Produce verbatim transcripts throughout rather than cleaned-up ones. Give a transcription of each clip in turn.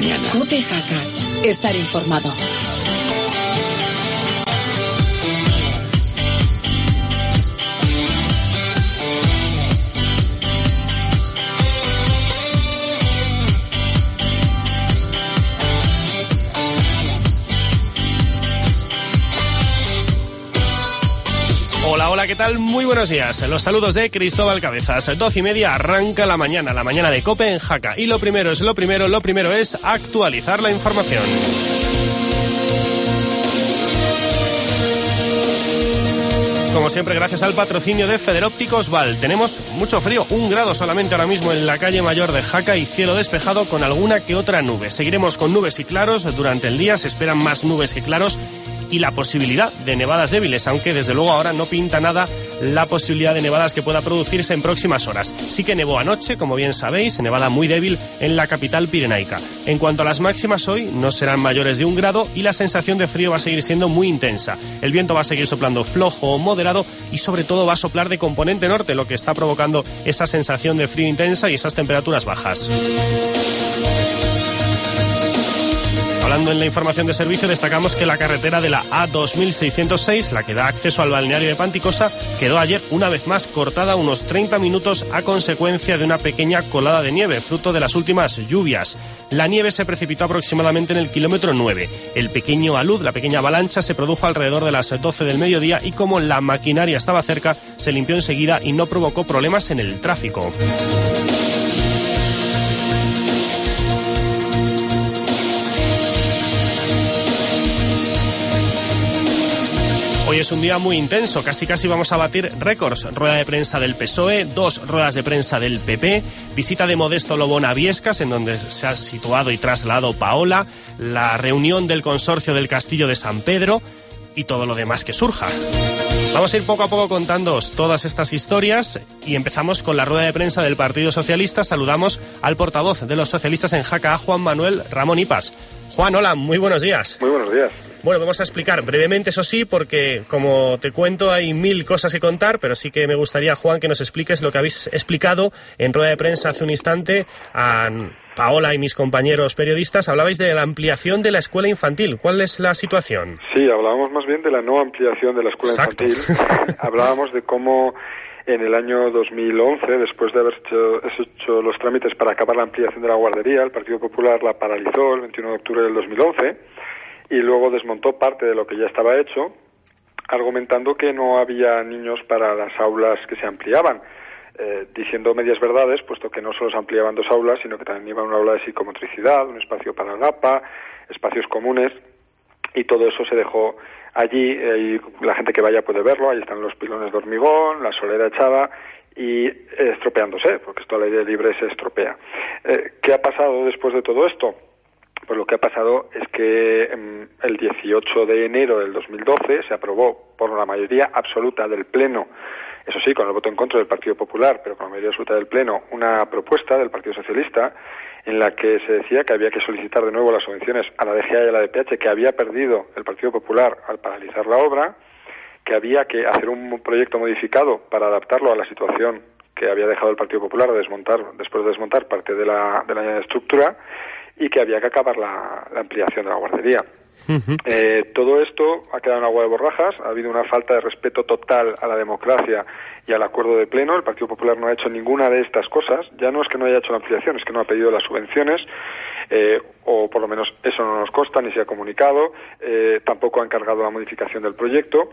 mañana. COPE Jaca. Estar informado. Hola, hola, ¿qué tal? Muy buenos días. Los saludos de Cristóbal Cabezas. Doce y media arranca la mañana, la mañana de COPE en Jaca. Y lo primero es lo primero, lo primero es actualizar la información. Como siempre, gracias al patrocinio de Federópticos Val. Tenemos mucho frío, un grado solamente ahora mismo en la calle mayor de Jaca y cielo despejado con alguna que otra nube. Seguiremos con nubes y claros durante el día, se esperan más nubes que claros y la posibilidad de nevadas débiles, aunque desde luego ahora no pinta nada la posibilidad de nevadas que pueda producirse en próximas horas. Sí que nevó anoche, como bien sabéis, nevada muy débil en la capital pirenaica. En cuanto a las máximas, hoy no serán mayores de un grado y la sensación de frío va a seguir siendo muy intensa. El viento va a seguir soplando flojo o moderado y sobre todo va a soplar de componente norte, lo que está provocando esa sensación de frío intensa y esas temperaturas bajas. Hablando en la información de servicio, destacamos que la carretera de la A dos mil seiscientos seis, la que da acceso al balneario de Panticosa, quedó ayer una vez más cortada unos treinta minutos a consecuencia de una pequeña colada de nieve, fruto de las últimas lluvias. La nieve se precipitó aproximadamente en el kilómetro nueve. El pequeño alud, la pequeña avalancha, se produjo alrededor de las doce del mediodía y como la maquinaria estaba cerca, se limpió enseguida y no provocó problemas en el tráfico. Hoy es un día muy intenso, casi casi vamos a batir récords. Rueda de prensa del P S O E, dos ruedas de prensa del P P, visita de Modesto Lobón a Viescas, en donde se ha situado y trasladado Paola, la reunión del consorcio del Castillo de San Pedro y todo lo demás que surja. Vamos a ir poco a poco contándoos todas estas historias y empezamos con la rueda de prensa del Partido Socialista. Saludamos al portavoz de los socialistas en Jaca, Juan Manuel Ramón Ipas. Juan, hola, muy buenos días. Muy buenos días. Bueno, vamos a explicar brevemente, eso sí, porque como te cuento hay mil cosas que contar, pero sí que me gustaría, Juan, que nos expliques lo que habéis explicado en rueda de prensa hace un instante a Paola y mis compañeros periodistas. Hablabais de la ampliación de la escuela infantil. ¿Cuál es la situación? Sí, hablábamos más bien de la no ampliación de la escuela Exacto. infantil. Hablábamos de cómo en el año dos mil once, después de haber hecho, hecho los trámites para acabar la ampliación de la guardería, el Partido Popular la paralizó el veintiuno de octubre del dos mil once y luego desmontó parte de lo que ya estaba hecho, argumentando que no había niños para las aulas que se ampliaban, eh, diciendo medias verdades, puesto que no solo se ampliaban dos aulas, sino que también iba una aula de psicomotricidad, un espacio para el A P A, espacios comunes, y todo eso se dejó allí, eh, y la gente que vaya puede verlo, ahí están los pilones de hormigón, la solera echada y eh, estropeándose, porque esto al aire libre se estropea. Eh, ¿Qué ha pasado después de todo esto? Pues lo que ha pasado es que eh, el dieciocho de enero del dos mil doce se aprobó por la mayoría absoluta del Pleno, eso sí, con el voto en contra del Partido Popular, pero con la mayoría absoluta del Pleno, una propuesta del Partido Socialista en la que se decía que había que solicitar de nuevo las subvenciones a la D G A y a la D P H que había perdido el Partido Popular al paralizar la obra, que había que hacer un proyecto modificado para adaptarlo a la situación que había dejado el Partido Popular de desmontar, después de desmontar parte de la, de la estructura, y que había que acabar la, la ampliación de la guardería. Uh-huh. Eh, todo esto ha quedado en agua de borrajas, ha habido una falta de respeto total a la democracia y al acuerdo de pleno. El Partido Popular no ha hecho ninguna de estas cosas, ya no es que no haya hecho la ampliación, es que no ha pedido las subvenciones, eh, o por lo menos eso no nos consta ni se ha comunicado, eh, tampoco ha encargado la modificación del proyecto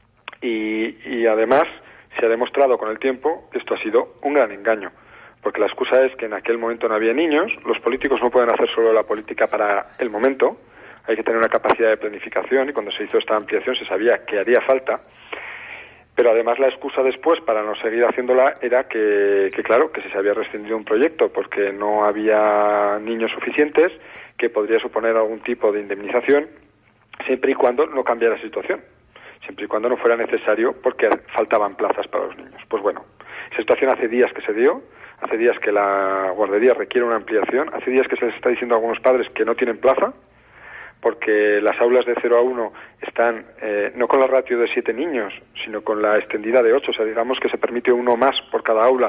y, y además se ha demostrado con el tiempo que esto ha sido un gran engaño. Porque la excusa es que en aquel momento no había niños, los políticos no pueden hacer solo la política para el momento, hay que tener una capacidad de planificación y cuando se hizo esta ampliación se sabía que haría falta, pero además la excusa después para no seguir haciéndola era que, que claro, que se había rescindido un proyecto porque no había niños suficientes, que podría suponer algún tipo de indemnización, siempre y cuando no cambiara la situación, siempre y cuando no fuera necesario porque faltaban plazas para los niños. Pues bueno, esa situación hace días que se dio, hace días que la guardería requiere una ampliación, hace días que se les está diciendo a algunos padres que no tienen plaza, porque las aulas de cero a uno están eh, no con la ratio de siete niños, sino con la extendida de ocho, o sea, digamos que se permite uno más por cada aula,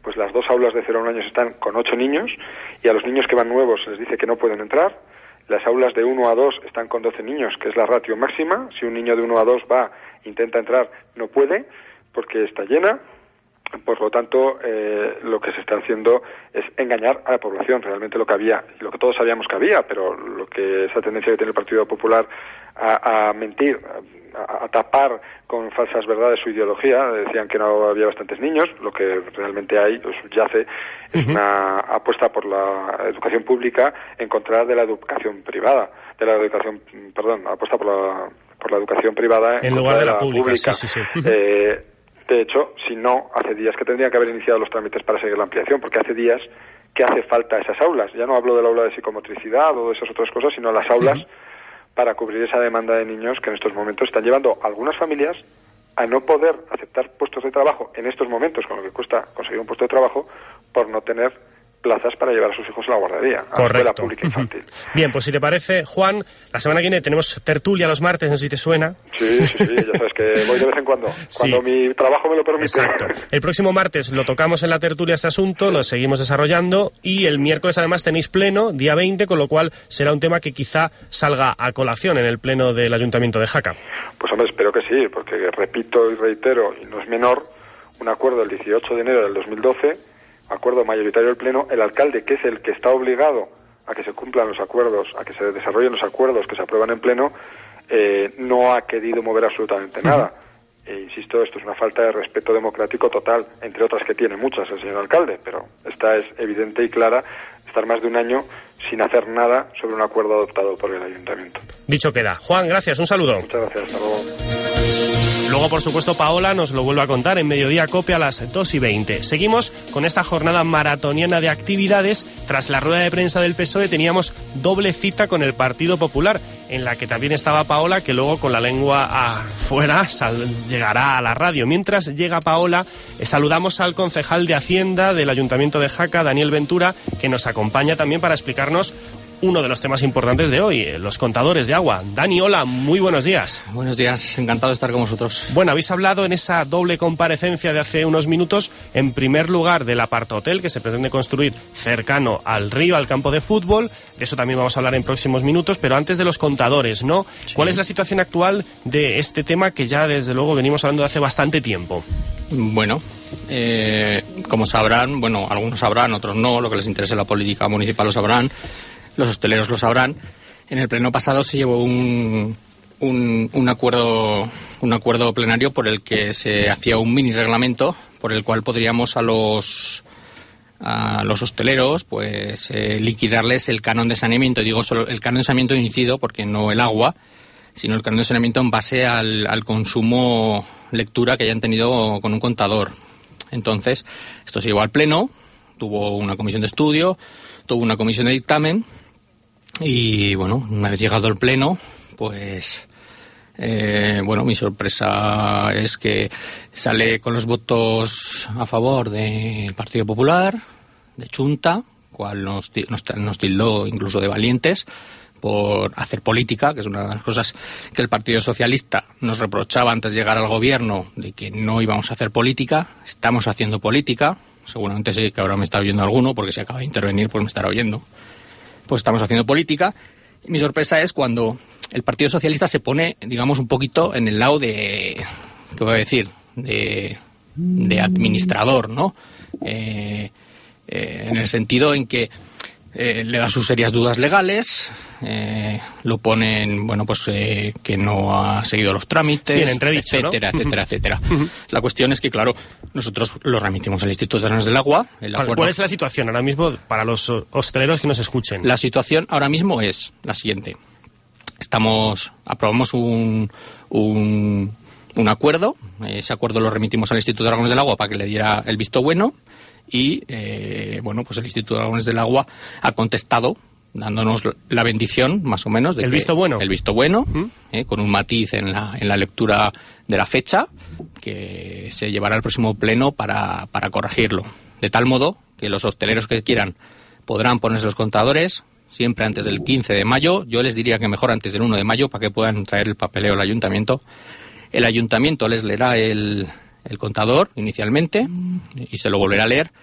pues las dos aulas de cero a un año están con ocho niños y a los niños que van nuevos se les dice que no pueden entrar. Las aulas de uno a dos están con doce niños, que es la ratio máxima. Si un niño de uno a dos va, intenta entrar, no puede porque está llena. Por lo tanto, eh, lo que se está haciendo es engañar a la población. Realmente lo que había, y lo que todos sabíamos que había, pero lo que esa tendencia que tiene el Partido Popular a, a mentir, a, a tapar con falsas verdades su ideología, decían que no había bastantes niños, lo que realmente hay, lo subyace, es uh-huh. una apuesta por la educación pública en contra de la educación privada, de la educación, perdón, apuesta por la, por la educación privada en, en lugar de la, la pública. pública. Sí, sí, sí. Eh, De hecho, si no, hace días que tendrían que haber iniciado los trámites para seguir la ampliación, porque hace días que hace falta esas aulas. Ya no hablo del aula de psicomotricidad o de esas otras cosas, sino las aulas uh-huh. para cubrir esa demanda de niños que en estos momentos están llevando a algunas familias a no poder aceptar puestos de trabajo en estos momentos, con lo que cuesta conseguir un puesto de trabajo, por no tener plazas para llevar a sus hijos a la guardería, a la escuela pública infantil. Bien, pues si te parece, Juan, la semana que viene tenemos tertulia los martes, no sé si te suena. Sí, sí, sí, ya sabes que voy de vez en cuando, cuando sí. mi trabajo me lo permite. Exacto. El próximo martes lo tocamos en la tertulia este asunto, lo seguimos desarrollando y el miércoles además tenéis pleno, día veinte, con lo cual será un tema que quizá salga a colación en el pleno del Ayuntamiento de Jaca. Pues hombre, espero que sí, porque repito y reitero, y no es menor, un acuerdo del dieciocho de enero del dos mil doce, acuerdo mayoritario del Pleno, el alcalde, que es el que está obligado a que se cumplan los acuerdos, a que se desarrollen los acuerdos que se aprueban en Pleno, eh, no ha querido mover absolutamente nada. E insisto, esto es una falta de respeto democrático total, entre otras que tiene muchas el señor alcalde, pero esta es evidente y clara, estar más de un año sin hacer nada sobre un acuerdo adoptado por el Ayuntamiento. Dicho queda. Juan, gracias, un saludo. Muchas gracias, hasta luego. Luego, por supuesto, Paola nos lo vuelve a contar en Mediodía Cope a las dos y veinte. Seguimos con esta jornada maratoniana de actividades. Tras la rueda de prensa del P S O E teníamos doble cita con el Partido Popular, en la que también estaba Paola, que luego con la lengua afuera sal- llegará a la radio. Mientras llega Paola, eh, saludamos al concejal de Hacienda del Ayuntamiento de Jaca, Daniel Ventura, que nos acompaña también para explicarnos uno de los temas importantes de hoy, los contadores de agua. Dani, hola, muy buenos días. Buenos días, encantado de estar con vosotros. Bueno, habéis hablado en esa doble comparecencia de hace unos minutos, en primer lugar, del apartahotel que se pretende construir cercano al río, al campo de fútbol. De eso también vamos a hablar en próximos minutos, pero antes de los contadores, ¿no? Sí. ¿Cuál es la situación actual de este tema que ya, desde luego, venimos hablando de hace bastante tiempo? Bueno, eh, como sabrán, bueno, algunos sabrán, otros no, lo que les interese la política municipal lo sabrán, los hosteleros lo sabrán. En el pleno pasado se llevó un, un, un acuerdo un acuerdo plenario por el que se hacía un mini reglamento por el cual podríamos a los a los hosteleros pues eh, liquidarles el canon de saneamiento. Digo solo el canon de saneamiento incido porque no el agua, sino el canon de saneamiento en base al, al consumo lectura que hayan tenido con un contador. Entonces, esto se llevó al pleno, tuvo una comisión de estudio, tuvo una comisión de dictamen. Y bueno, una vez llegado al pleno, pues eh, bueno, mi sorpresa es que sale con los votos a favor del Partido Popular, de Chunta, cual nos, nos, nos tildó incluso de valientes por hacer política, que es una de las cosas que el Partido Socialista nos reprochaba antes de llegar al gobierno, de que no íbamos a hacer política. Estamos haciendo política, seguramente sí que ahora me está oyendo alguno, porque si acaba de intervenir pues me estará oyendo. Pues estamos haciendo política. Y mi sorpresa es cuando el Partido Socialista se pone, digamos, un poquito en el lado de, ¿qué voy a decir?, de, de administrador, ¿no? Eh, eh, en el sentido en que eh, le da sus serias dudas legales, eh, lo ponen, bueno, pues eh, que no ha seguido los trámites, sí, en entredicho, etcétera, ¿no? etcétera, etcétera. La cuestión es que, claro, nosotros lo remitimos al Instituto de Aguas del Agua. El vale, acuerdo... ¿Cuál es la situación ahora mismo para los hosteleros que nos escuchen? La situación ahora mismo es la siguiente. Estamos, aprobamos un, un, un acuerdo, ese acuerdo lo remitimos al Instituto de Aguas del Agua para que le diera el visto bueno y, eh, bueno, pues el Instituto de Aguas del Agua ha contestado dándonos la bendición, más o menos. De ¿El que visto bueno? El visto bueno, ¿Mm? eh, con un matiz en la, en la lectura de la fecha, que se llevará al próximo pleno para, para corregirlo. De tal modo que los hosteleros que quieran podrán ponerse los contadores siempre antes del quince de mayo. Yo les diría que mejor antes del uno de mayo para que puedan traer el papeleo al ayuntamiento. El ayuntamiento les leerá el, el contador inicialmente y se lo volverá a leer.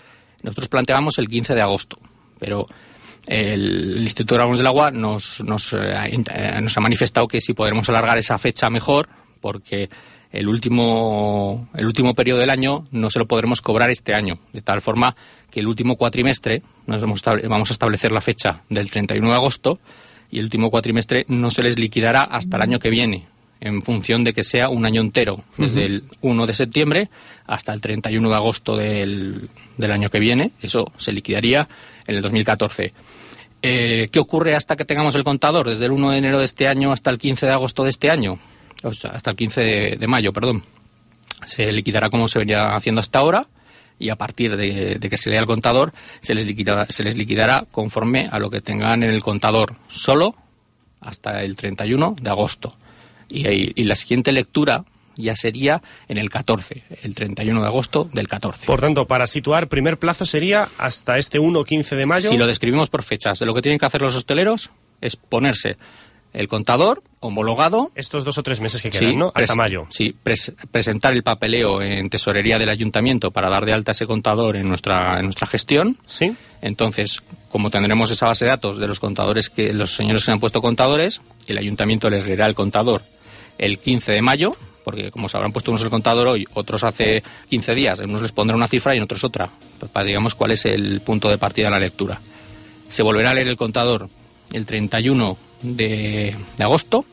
Nosotros planteábamos el quince de agosto, pero el Instituto de Dragón del Agua nos, nos, eh, nos ha manifestado que si podremos alargar esa fecha mejor, porque el último, el último periodo del año no se lo podremos cobrar este año, de tal forma que el último cuatrimestre, nos vamos a establecer la fecha del treinta y uno de agosto, y el último cuatrimestre no se les liquidará hasta el año que viene, en función de que sea un año entero, desde uh-huh. el uno de septiembre hasta el treinta y uno de agosto del, del año que viene. Eso se liquidaría en el dos mil catorce. Eh, ¿Qué ocurre hasta que tengamos el contador? Desde el uno de enero de este año hasta el quince de agosto de este año, o sea, hasta el quince de, de mayo, perdón. Se liquidará como se venía haciendo hasta ahora, y a partir de, de que se lea el contador se les liquidará, se les liquidará conforme a lo que tengan en el contador, solo hasta el treinta y uno de agosto. Y, y la siguiente lectura ya sería en el catorce, el treinta y uno de agosto del catorce. Por tanto, para situar, primer plazo sería hasta este uno o quince de mayo. Si lo describimos por fechas, lo que tienen que hacer los hosteleros es ponerse el contador homologado. Estos dos o tres meses que quedan, sí, ¿no? Hasta pres- mayo. Sí, pres- presentar el papeleo en tesorería del ayuntamiento para dar de alta ese contador en nuestra, en nuestra gestión. Sí. Entonces, como tendremos esa base de datos de los contadores, que los señores que se han puesto contadores, el ayuntamiento les leerá el contador el quince de mayo, porque como se habrán puesto unos el contador hoy, otros hace quince días, en unos les pondrá una cifra y en otros otra, para digamos cuál es el punto de partida de la lectura. Se volverá a leer el contador el treinta y uno de agosto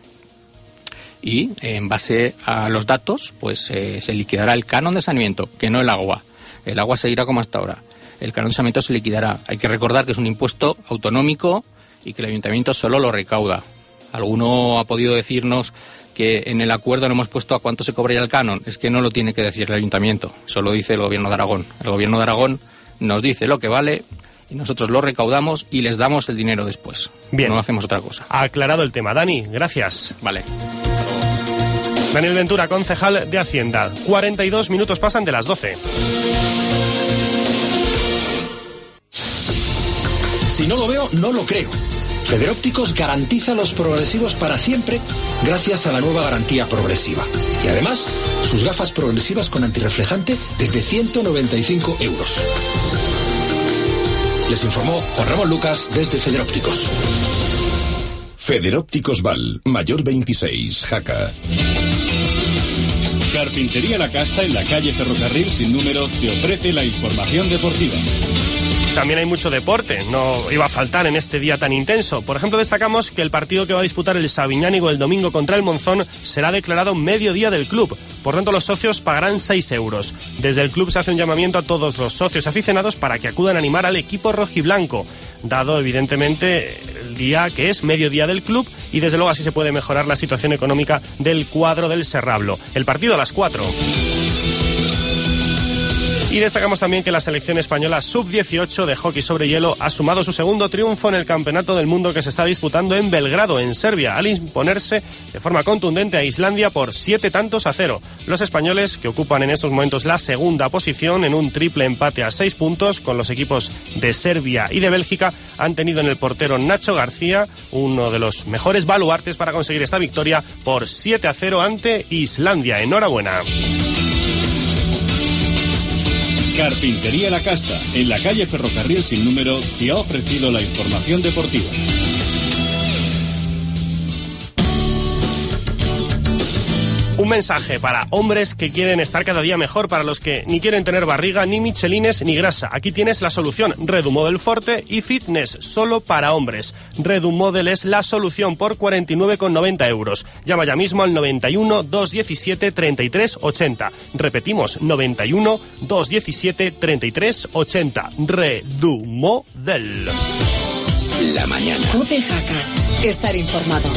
y en base a los datos pues eh, se liquidará el canon de saneamiento, que no el agua. El agua seguirá como hasta ahora. El canon de saneamiento se liquidará. Hay que recordar que es un impuesto autonómico y que el ayuntamiento solo lo recauda. Alguno ha podido decirnos que en el acuerdo no hemos puesto a cuánto se cobraría el canon. Es que no lo tiene que decir el ayuntamiento, solo dice el Gobierno de Aragón. El Gobierno de Aragón nos dice lo que vale y nosotros lo recaudamos y les damos el dinero después. Bien. No hacemos otra cosa. Aclarado el tema. Dani, gracias. Vale. Daniel Ventura, concejal de Hacienda. cuarenta y dos minutos pasan de las doce. Si no lo veo, no lo creo. Federópticos garantiza los progresivos para siempre gracias a la nueva garantía progresiva. Y además, sus gafas progresivas con antirreflejante desde ciento noventa y cinco euros. Les informó Juan Ramón Lucas desde Federópticos. Federópticos Val, Mayor veintiséis, Jaca. Carpintería La Casta en la calle Ferrocarril sin número te ofrece la información deportiva. También hay mucho deporte, no iba a faltar en este día tan intenso. Por ejemplo, destacamos que el partido que va a disputar el Sabiñánigo el domingo contra el Monzón será declarado mediodía del club. Por tanto, los socios pagarán seis euros. Desde el club se hace un llamamiento a todos los socios aficionados para que acudan a animar al equipo rojiblanco, dado evidentemente el día que es mediodía del club, y desde luego así se puede mejorar la situación económica del cuadro del Serrablo. El partido a las cuatro. Y destacamos también que la selección española sub dieciocho de hockey sobre hielo ha sumado su segundo triunfo en el Campeonato del Mundo que se está disputando en Belgrado, en Serbia, al imponerse de forma contundente a Islandia por siete tantos a cero. Los españoles, que ocupan en estos momentos la segunda posición en un triple empate a seis puntos con los equipos de Serbia y de Bélgica, han tenido en el portero Nacho García uno de los mejores baluartes para conseguir esta victoria por siete a cero ante Islandia. Enhorabuena. Carpintería La Casta, en la calle Ferrocarril sin número, te ha ofrecido la información deportiva. Un mensaje para hombres que quieren estar cada día mejor, para los que ni quieren tener barriga, ni michelines, ni grasa. Aquí tienes la solución. Redumodel Forte y Fitness, solo para hombres. Redumodel es la solución por cuarenta y nueve con noventa euros. Llama ya mismo al noventa y uno, doscientos diecisiete, treinta y tres ochenta. Repetimos, noventa y uno, doscientos diecisiete, treinta y tres ochenta. Redumodel. La mañana. COPE Jaca. Estar informado.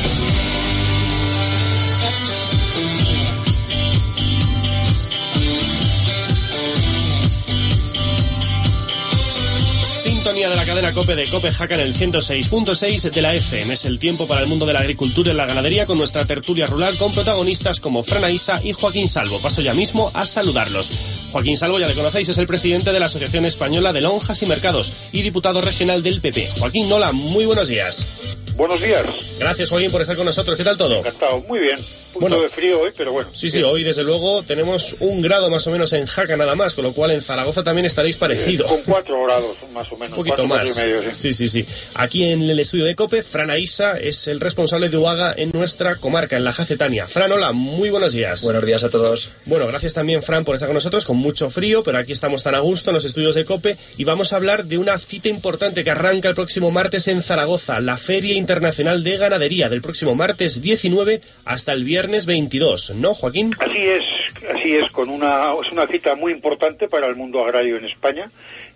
Sintonía de la cadena COPE de COPE Jaca en el ciento seis punto seis de la F M. Es el tiempo para el mundo de la agricultura y la ganadería con nuestra tertulia rural con protagonistas como Fran Aisa y Joaquín Salvo. Paso ya mismo a saludarlos. Joaquín Salvo, ya le conocéis, es el presidente de la Asociación Española de Lonjas y Mercados y diputado regional del P P. Joaquín Nola, muy buenos días. Buenos días. Gracias, Joaquín, por estar con nosotros. ¿Qué tal todo? Encantado, muy bien. Un bueno, poco de frío hoy, pero bueno. Sí, sí, hoy desde luego tenemos un grado más o menos en Jaca nada más, con lo cual en Zaragoza también estaréis parecido. Eh, con cuatro grados más o menos. Un poquito más. Y medio, sí. sí, sí, sí. Aquí en el estudio de COPE, Fran Aisa es el responsable de Uhaga en nuestra comarca, en la Jacetania. Fran, hola, muy buenos días. Buenos días a todos. Bueno, gracias también, Fran, por estar con nosotros, con mucho frío, pero aquí estamos tan a gusto en los estudios de COPE y vamos a hablar de una cita importante que arranca el próximo martes en Zaragoza, la Feria Internacional de Ganadería, del próximo martes diecinueve hasta el viernes veintidós, ¿no, Joaquín? Así es, así es, con una es una cita muy importante para el mundo agrario en España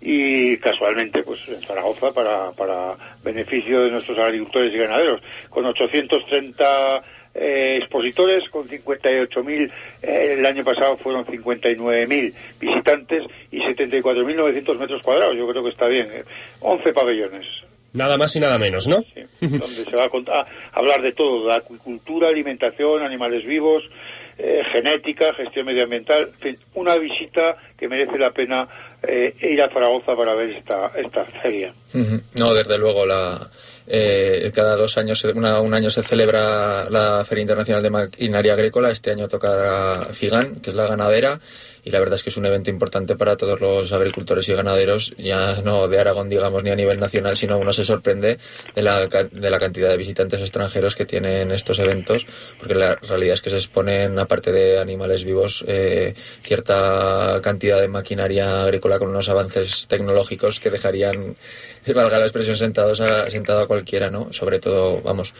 y casualmente pues en Zaragoza para, para beneficio de nuestros agricultores y ganaderos, con ochocientos treinta eh, expositores, con cincuenta y ocho mil, eh, el año pasado fueron cincuenta y nueve mil visitantes y setenta y cuatro mil novecientos metros cuadrados, yo creo que está bien, eh, once pabellones. Nada más y nada menos, ¿no? Sí, donde se va a, contar, a hablar de todo, de acuicultura, alimentación, animales vivos, eh, genética, gestión medioambiental, en fin, una visita que merece la pena eh, ir a Zaragoza para ver esta esta feria. No, desde luego, la eh, cada dos años, una, un año se celebra la Feria Internacional de Maquinaria Agrícola, este año toca FIGAN, que es la ganadera, y la verdad es que es un evento importante para todos los agricultores y ganaderos, ya no de Aragón, digamos, ni a nivel nacional, sino uno se sorprende de la, de la cantidad de visitantes extranjeros que tienen estos eventos, porque la realidad es que se exponen, aparte de animales vivos, eh, cierta cantidad de maquinaria agrícola con unos avances tecnológicos que dejarían, valga la expresión, sentados a, sentado a cualquiera, ¿no? Sobre todo, vamos,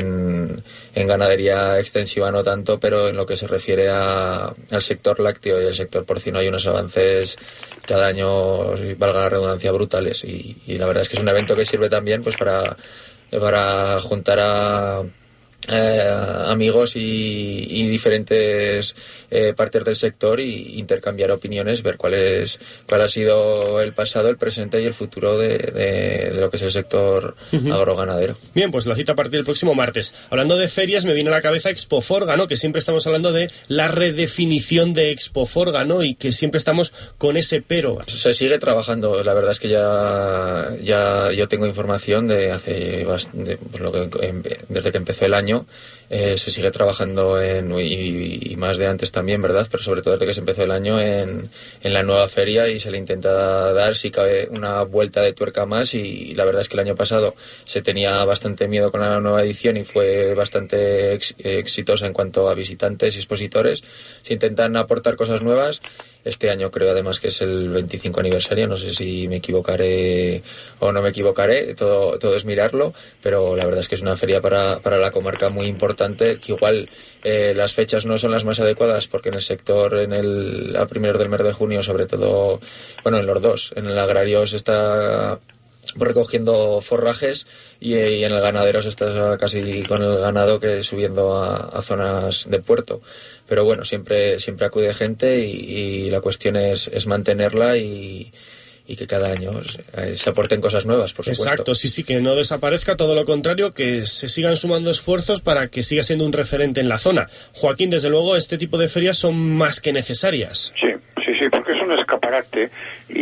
en, en ganadería extensiva no tanto, pero en lo que se refiere a, al sector lácteo y el sector porcino hay unos avances cada año, valga la redundancia, brutales y, y la verdad es que es un evento que sirve también pues para, para juntar a Eh, amigos y, y diferentes eh, partes del sector y intercambiar opiniones, ver cuál es cuál ha sido el pasado, el presente y el futuro de, de, de lo que es el sector uh-huh. agroganadero. Bien, pues la cita a partir del próximo martes. Hablando de ferias, me viene a la cabeza Expoforga, ¿no? Que siempre estamos hablando de la redefinición de Expoforga, ¿no? Y que siempre estamos con ese pero. Se sigue trabajando, la verdad es que ya ya yo tengo información de hace de, pues lo que, desde que empezó el año. Eh, se sigue trabajando en y, y más de antes también, ¿verdad? Pero sobre todo desde que se empezó el año en, en la nueva feria y se le intenta dar, si cabe, una vuelta de tuerca más y la verdad es que el año pasado se tenía bastante miedo con la nueva edición y fue bastante ex, exitosa en cuanto a visitantes y expositores. Se intentan aportar cosas nuevas. Este año creo además que es el veinticinco aniversario, no sé si me equivocaré o no me equivocaré, todo, todo es mirarlo, pero la verdad es que es una feria para, para la comarca muy importante, que igual eh, las fechas no son las más adecuadas porque en el sector, en el a primeros del mes de junio, sobre todo, bueno, en los dos, en el agrario se está recogiendo forrajes y, y en el ganadero se está casi con el ganado que subiendo a, a zonas de puerto, pero bueno, siempre siempre acude gente y, y la cuestión es, es mantenerla y, y que cada año se aporten cosas nuevas, por supuesto. Exacto, sí, sí, que no desaparezca, todo lo contrario, que se sigan sumando esfuerzos para que siga siendo un referente en la zona. Joaquín, desde luego, este tipo de ferias son más que necesarias. Sí, sí, sí, porque es un escaparate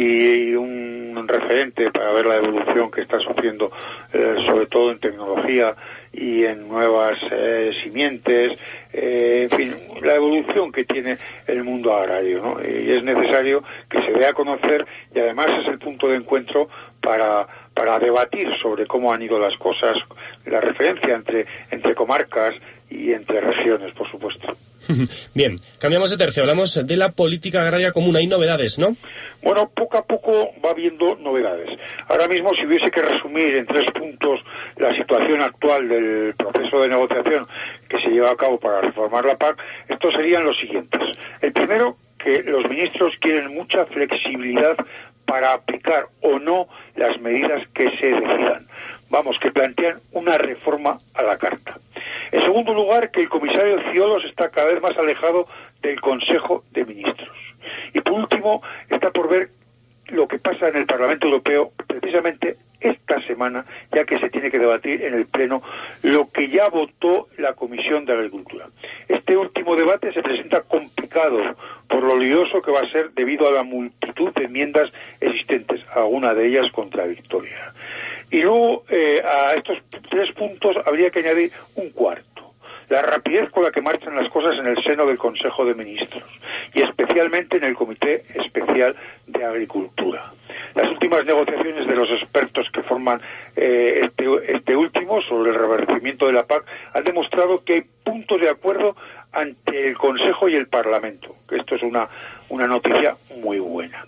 y un un referente para ver la evolución que está sufriendo, eh, sobre todo en tecnología y en nuevas eh, simientes, eh, en fin, la evolución que tiene el mundo agrario, ¿no? Y es necesario que se dé a conocer y además es el punto de encuentro para para debatir sobre cómo han ido las cosas, la referencia entre entre comarcas y entre regiones, por supuesto. Bien, cambiamos de tercio, hablamos de la política agraria común, hay novedades, ¿no? Bueno, poco a poco va habiendo novedades. Ahora mismo, si hubiese que resumir en tres puntos la situación actual del proceso de negociación que se lleva a cabo para reformar la P A C, estos serían los siguientes. El primero, que los ministros quieren mucha flexibilidad para aplicar o no las medidas que se decidan. Vamos, que plantean una reforma a la carta. En segundo lugar, que el comisario Ciolos está cada vez más alejado del Consejo de Ministros. Y por último, está por ver lo que pasa en el Parlamento Europeo precisamente esta semana, ya que se tiene que debatir en el Pleno lo que ya votó la Comisión de Agricultura. Este último debate se presenta complicado por lo lioso que va a ser debido a la multitud de enmiendas existentes, alguna de ellas contradictorias. Y luego eh, a estos tres puntos habría que añadir un cuarto: la rapidez con la que marchan las cosas en el seno del Consejo de Ministros y especialmente en el Comité Especial de Agricultura. Las últimas negociaciones de los expertos que forman eh, este, este último sobre el revertimiento de la P A C han demostrado que hay puntos de acuerdo ante el Consejo y el Parlamento, que esto es una, una noticia muy buena.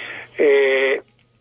Eh,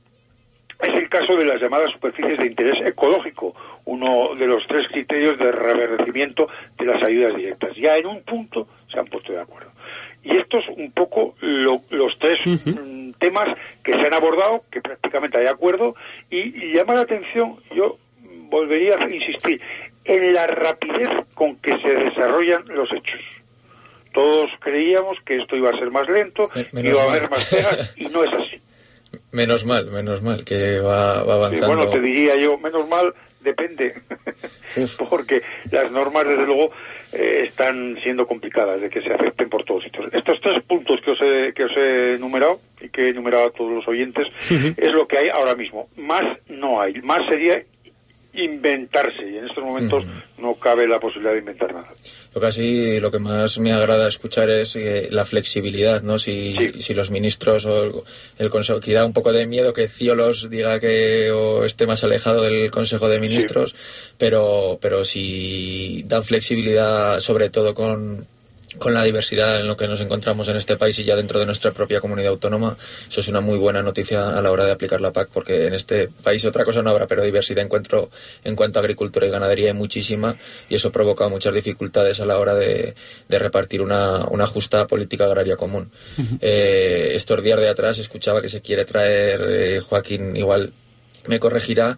es el caso de las llamadas superficies de interés ecológico, uno de los tres criterios de revertimiento de las ayudas directas. Ya en un punto se han puesto de acuerdo. Y estos un poco lo, los tres uh-huh. temas que se han abordado, que prácticamente hay acuerdo, y, y llama la atención, yo volvería a insistir, en la rapidez con que se desarrollan los hechos. Todos creíamos que esto iba a ser más lento, menos iba a haber más pegas, y no es así. Menos mal, menos mal, que va, va avanzando. Sí, bueno, te diría yo, menos mal, depende, porque las normas, desde luego, eh, están siendo complicadas de que se acepten por todos sitios. Estos tres puntos que os he, que os he enumerado, y que he enumerado a todos los oyentes, uh-huh. es lo que hay ahora mismo. Más no hay, más sería inventarse, y en estos momentos uh-huh. no cabe la posibilidad de inventar nada. Lo que así, lo que más me agrada escuchar es eh, la flexibilidad, ¿no? Si, sí. si los ministros o el, el Consejo, que da un poco de miedo que Ciolos diga que o esté más alejado del Consejo de Ministros, sí. pero pero si dan flexibilidad, sobre todo con con la diversidad en lo que nos encontramos en este país y ya dentro de nuestra propia comunidad autónoma, eso es una muy buena noticia a la hora de aplicar la P A C, porque en este país otra cosa no habrá, pero diversidad en cuanto, en cuanto a agricultura y ganadería hay muchísima, y eso provoca muchas dificultades a la hora de, de repartir una, una justa política agraria común. Uh-huh. Eh, estos días de atrás escuchaba que se quiere traer, eh, Joaquín igual me corregirá,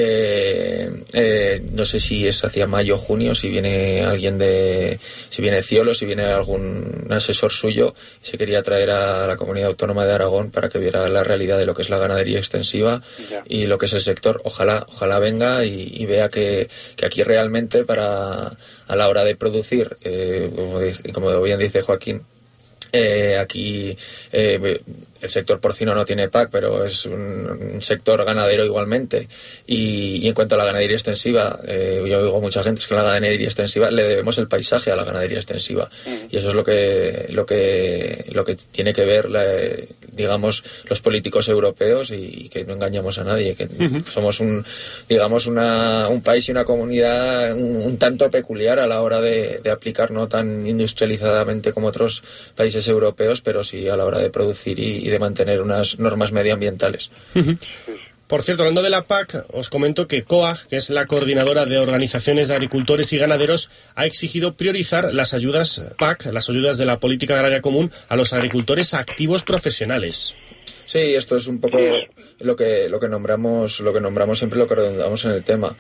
eh, eh, no sé si es hacia mayo o junio, si viene alguien de, si viene Ciolo, si viene algún asesor suyo, se quería traer a la comunidad autónoma de Aragón para que viera la realidad de lo que es la ganadería extensiva yeah. y lo que es el sector. Ojalá, ojalá venga y, y vea que, que aquí realmente para, a la hora de producir, eh, como, como bien dice Joaquín, Eh, aquí eh, el sector porcino no tiene P A C, pero es un, un sector ganadero igualmente. Y, y en cuanto a la ganadería extensiva, eh, yo oigo mucha gente es que en la ganadería extensiva le debemos el paisaje a la ganadería extensiva. Mm. Y eso es lo que lo que lo que tiene que ver, la, digamos, los políticos europeos, y, y que no engañamos a nadie, que mm-hmm. somos un, digamos, una, un país y una comunidad un, un tanto peculiar a la hora de, de aplicar, no tan industrializadamente como otros países europeos, pero sí a la hora de producir y, y de mantener unas normas medioambientales. Uh-huh. Por cierto, hablando de la P A C, os comento que COAG, que es la coordinadora de organizaciones de agricultores y ganaderos, ha exigido priorizar las ayudas P A C, las ayudas de la Política Agraria Común, a los agricultores activos profesionales. Sí, esto es un poco lo que lo que nombramos lo que nombramos siempre, lo que redundamos en el tema.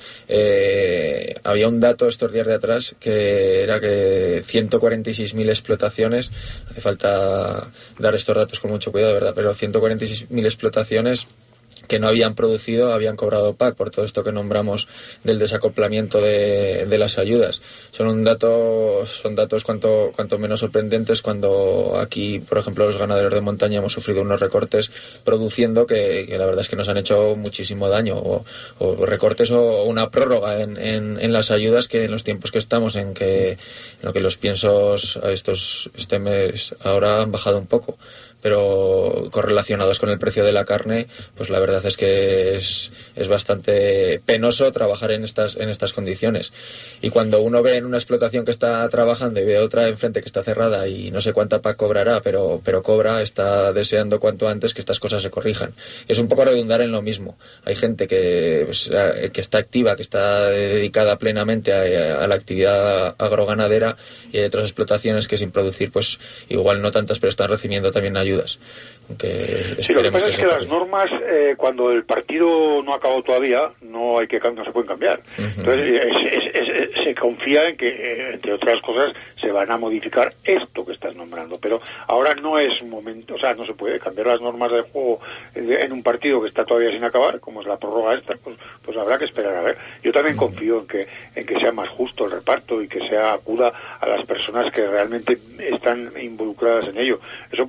Eh, había un dato estos días de atrás que era que ciento cuarenta y seis mil explotaciones, hace falta dar estos datos con mucho cuidado, ¿verdad? Pero ciento cuarenta y seis mil explotaciones que no habían producido, habían cobrado P A C por todo esto que nombramos del desacoplamiento de, de las ayudas. Son un dato, son datos cuanto, cuanto menos sorprendentes cuando aquí, por ejemplo, los ganaderos de montaña hemos sufrido unos recortes produciendo que, que la verdad es que nos han hecho muchísimo daño, o, o recortes o una prórroga en, en, en las ayudas, que en los tiempos que estamos, en que, en lo que los piensos a estos, este mes ahora han bajado un poco, pero correlacionados con el precio de la carne, pues la verdad es que es, es bastante penoso trabajar en estas en estas condiciones. Y cuando uno ve en una explotación que está trabajando y ve otra enfrente que está cerrada y no sé cuánta P A C cobrará, pero pero cobra, está deseando cuanto antes que estas cosas se corrijan. Y es un poco redundar en lo mismo. Hay gente que, pues, que está activa, que está dedicada plenamente a, a la actividad agroganadera, y hay otras explotaciones que sin producir, pues igual no tantas, pero están recibiendo también ayuda. Aunque sí, lo que pasa que es que las normas, eh, cuando el partido no ha acabado todavía, no hay que no se pueden cambiar. Uh-huh. Entonces es, es, es, es, se confía en que, entre otras cosas, se van a modificar esto que estás nombrando. Pero ahora no es momento, o sea, no se puede cambiar las normas del juego en un partido que está todavía sin acabar, como es la prórroga esta, pues, pues habrá que esperar a ver. Yo también uh-huh. confío en que en que sea más justo el reparto y que sea acuda a las personas que realmente están involucradas en ello. Eso por supuesto.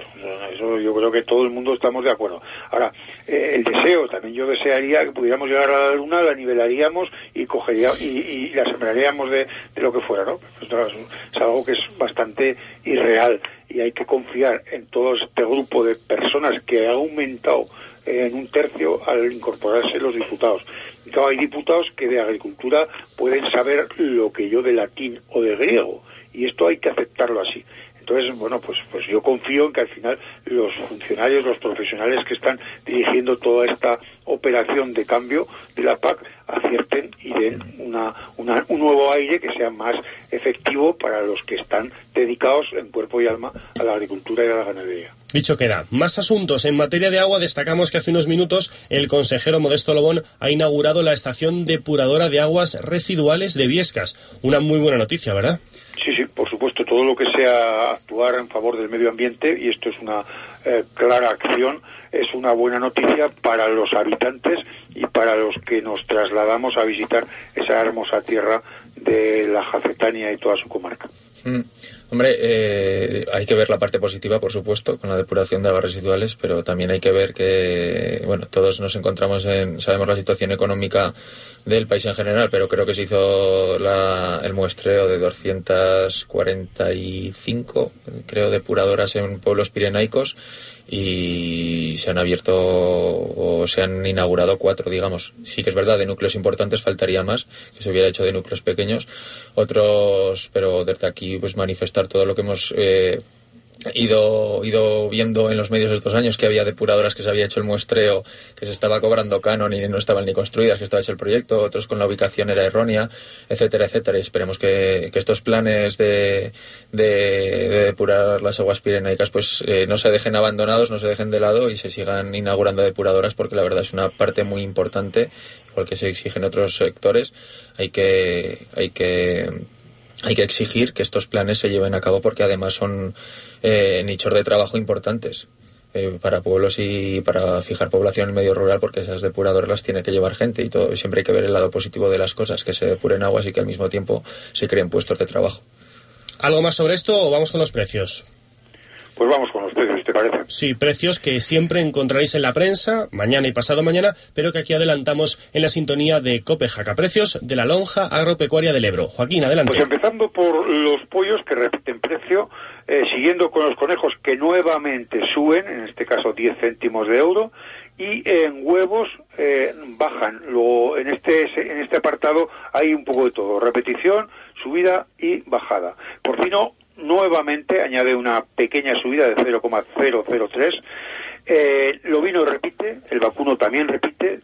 supuesto. Eso yo creo que todo el mundo estamos de acuerdo. Ahora, eh, el deseo, también yo desearía que pudiéramos llegar a la Luna, la nivelaríamos y cogeríamos y, y la sembraríamos de, de lo que fuera, ¿no? Esto es, es algo que es bastante irreal y hay que confiar en todo este grupo de personas que ha aumentado en un tercio al incorporarse los diputados. Y claro, hay diputados que de agricultura pueden saber lo que yo de latín o de griego, y esto hay que aceptarlo así. Entonces, bueno, pues pues yo confío en que al final los funcionarios, los profesionales que están dirigiendo toda esta operación de cambio de la P A C acierten y den una, una, un nuevo aire que sea más efectivo para los que están dedicados en cuerpo y alma a la agricultura y a la ganadería. Dicho queda. Más asuntos. En materia de agua destacamos que hace unos minutos el consejero Modesto Lobón ha inaugurado la estación depuradora de aguas residuales de Biescas. Una muy buena noticia, ¿verdad? Sí, sí, por supuesto, todo lo que sea actuar en favor del medio ambiente, y esto es una eh, clara acción, es una buena noticia para los habitantes y para los que nos trasladamos a visitar esa hermosa tierra de la Jacetania y toda su comarca. Mm. Hombre, eh, hay que ver la parte positiva, por supuesto, con la depuración de aguas residuales, pero también hay que ver que, bueno, todos nos encontramos en, sabemos la situación económica del país en general, pero creo que se hizo la, el muestreo de doscientas cuarenta y cinco, creo, depuradoras en pueblos pirenaicos, y se han abierto o se han inaugurado cuatro, digamos. Sí que es verdad, de núcleos importantes faltaría más, que se hubiera hecho de núcleos pequeños, otros, pero desde aquí pues manifestar todo lo que hemos eh, ido ido viendo en los medios estos años, que había depuradoras que se había hecho el muestreo, que se estaba cobrando canon y no estaban ni construidas, que estaba hecho el proyecto, otros con la ubicación era errónea, etcétera, etcétera. Y esperemos que, que estos planes de, de, de depurar las aguas pirenaicas pues eh, no se dejen abandonados, no se dejen de lado y se sigan inaugurando depuradoras, porque la verdad es una parte muy importante, igual que se exige en otros sectores. Hay que hay que hay que exigir que estos planes se lleven a cabo, porque además son eh, nichos de trabajo importantes eh, para pueblos y para fijar población en el medio rural, porque esas depuradoras las tiene que llevar gente y todo. Siempre hay que ver el lado positivo de las cosas, que se depuren aguas y que al mismo tiempo se creen puestos de trabajo. ¿Algo más sobre esto o vamos con los precios? Pues vamos con los precios, ¿te parece? Sí, precios que siempre encontraréis en la prensa, mañana y pasado mañana, pero que aquí adelantamos en la sintonía de COPE Jaca. Precios de la lonja agropecuaria del Ebro. Joaquín, adelante. Pues empezando por los pollos, que repiten precio, eh, siguiendo con los conejos, que nuevamente suben, en este caso diez céntimos de euro, y en huevos eh, bajan. Luego, en este en este apartado hay un poco de todo, repetición, subida y bajada. Porcino nuevamente añade una pequeña subida de cero coma cero cero tres. Eh, el ovino repite, el vacuno también repite,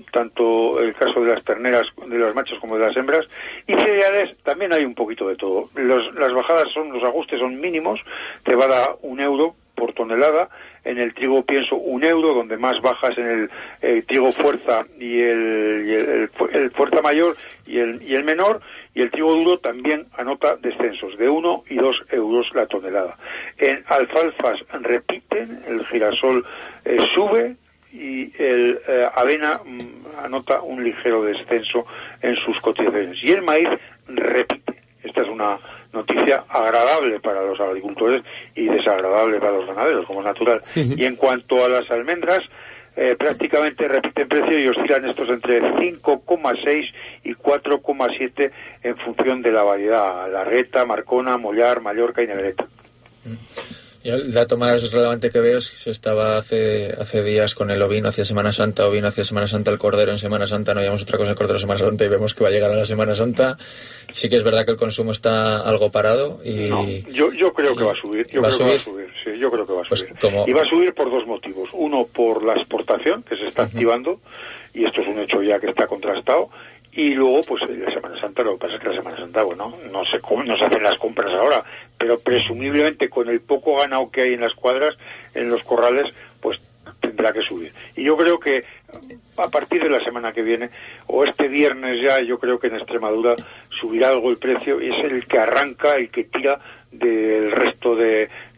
tanto el caso de las terneras, de los machos como de las hembras, y cereales también hay un poquito de todo. Los, las bajadas son, los ajustes son mínimos, te va a dar un euro por tonelada. En el trigo pienso un euro, donde más bajas en el, el trigo fuerza y el, y el, el, el fuerza mayor y el, y el menor, y el trigo duro también anota descensos de uno y dos euros la tonelada. En alfalfas repiten, el girasol eh, sube y el eh, avena mm, anota un ligero descenso en sus cotizaciones. Y el maíz repite. Esta es una noticia agradable para los agricultores y desagradable para los ganaderos, como es natural. Uh-huh. Y en cuanto a las almendras, eh, prácticamente repiten precio y oscilan estos entre cinco coma seis y cuatro coma siete en función de la variedad: Larreta, Marcona, Mollar, Mallorca y Negreta. Uh-huh. Yo el dato más relevante que veo es que se estaba hace hace días con el ovino hacia Semana Santa, ovino hacia Semana Santa, el cordero en Semana Santa, no veíamos otra cosa el cordero en Semana Santa y vemos que va a llegar a la Semana Santa. Sí que es verdad que el consumo está algo parado y... No, yo, yo creo que va a subir, yo ¿va creo a subir? que va a subir, sí, yo creo que va a subir. Pues como... Y va a subir por dos motivos. Uno, por la exportación, que se está uh-huh. activando, y esto es un hecho ya que está contrastado. Y luego, pues la Semana Santa, lo que pasa es que la Semana Santa, bueno, no se, no se hacen las compras ahora, pero presumiblemente con el poco ganado que hay en las cuadras, en los corrales, pues tendrá que subir. Y yo creo que a partir de la semana que viene, o este viernes ya, yo creo que en Extremadura subirá algo el precio, y es el que arranca, el que tira del resto de,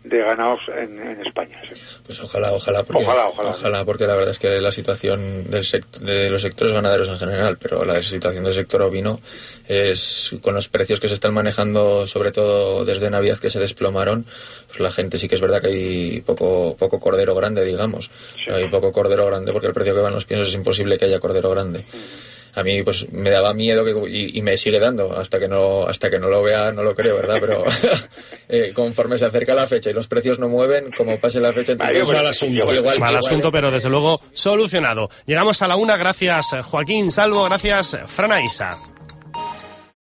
de ganados en, en España. Sí. Pues ojalá, ojalá, porque, ojalá, ojalá, ojalá, porque la verdad es que la situación del sect- de los sectores ganaderos en general, pero la situación del sector ovino es, con los precios que se están manejando, sobre todo desde Navidad que se desplomaron, pues la gente sí que es verdad que hay poco, poco cordero grande, digamos. Sí. Hay poco cordero grande porque el precio que van los piensos es imposible que haya cordero grande. Mm. A mí pues me daba miedo que, y, y me sigue dando hasta que no hasta que no lo vea, no lo creo, ¿verdad? Pero eh, conforme se acerca la fecha y los precios no mueven, como pase la fecha, entonces mal asunto, igual, mal igual, asunto, pero desde luego solucionado. Llegamos a la una, gracias Joaquín Salvo, gracias Fran Aisa.